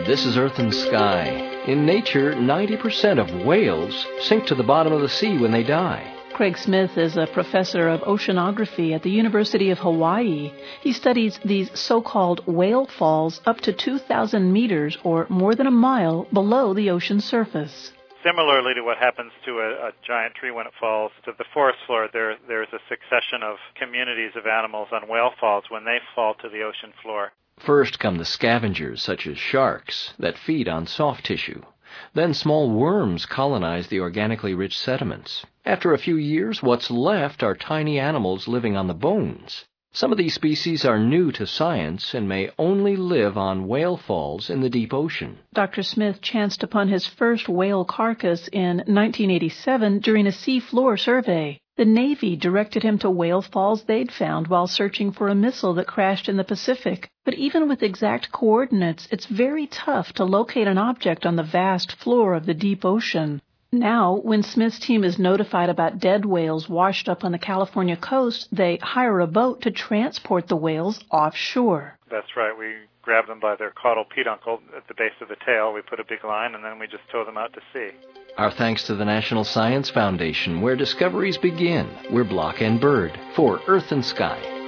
This is Earth and Sky. In nature, 90% of whales sink to the bottom of the sea when they die. Craig Smith is a professor of oceanography at the University of Hawaii. He studies these so-called whale falls up to 2,000 meters or more than a mile below the ocean surface. Similarly to what happens to a giant tree when it falls to the forest floor, there's a succession of communities of animals on whale falls when they fall to the ocean floor. First come the scavengers, such as sharks, that feed on soft tissue. Then small worms colonize the organically rich sediments. After a few years, what's left are tiny animals living on the bones. Some of these species are new to science and may only live on whale falls in the deep ocean. Dr. Smith chanced upon his first whale carcass in 1987 during a seafloor survey. The Navy directed him to whale falls they'd found while searching for a missile that crashed in the Pacific. But even with exact coordinates, it's very tough to locate an object on the vast floor of the deep ocean. Now, when Smith's team is notified about dead whales washed up on the California coast, they hire a boat to transport the whales offshore. That's right. We grab them by their caudal peduncle at the base of the tail. We put a big line, and then we just tow them out to sea. Our thanks to the National Science Foundation, where discoveries begin. We're Block and Bird for Earth and Sky.